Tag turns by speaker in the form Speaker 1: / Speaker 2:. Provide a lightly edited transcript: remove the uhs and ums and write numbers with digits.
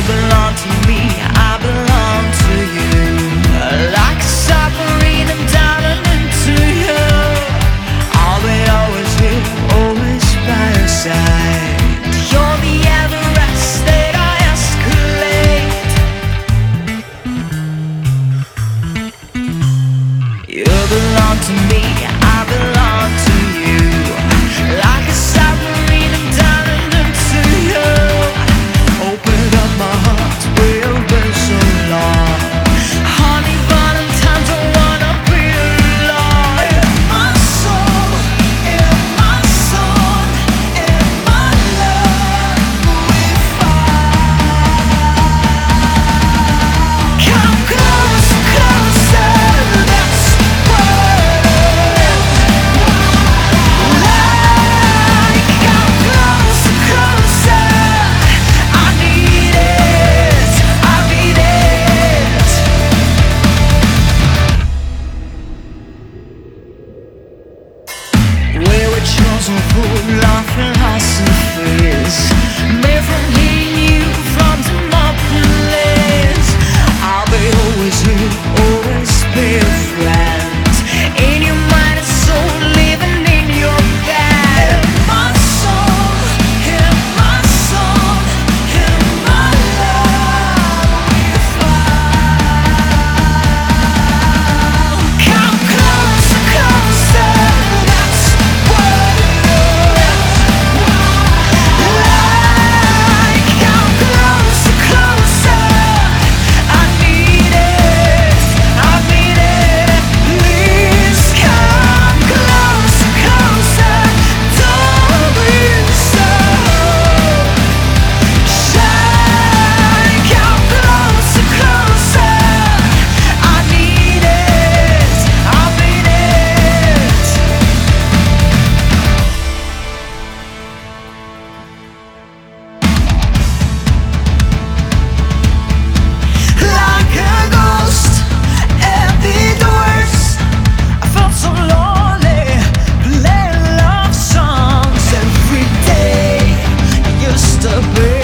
Speaker 1: belong to me, I belong to you. Like a submarine, I'm diving into you. I'll be always here, always by your side. You're the Everest that I escalate. You belong to me, I belong to you. Like a submarine, I'm diving into you. Open up my heart, we've been so long. Honey, Valentine's, I wanna be alone. In my soul, in my song, in my love, we find. Come closer, closer, that's what it is. Like, come closer, closer, I need it, I need it. We were chosen for our philosophies, made from hearing you from Demopolis. I'll be always here, always be a friend. In your mind and soul, living in your bed. In my soul, in my song, in my love, we find. Come closer, closer, that's what it is. Like, come closer, closer, I need it, I need it. Please come closer, closer, don't be so shy. Come closer, closer, I need it, I need it. Like a ghost at the doors, I felt so lonely, playing love songs every day. I used to be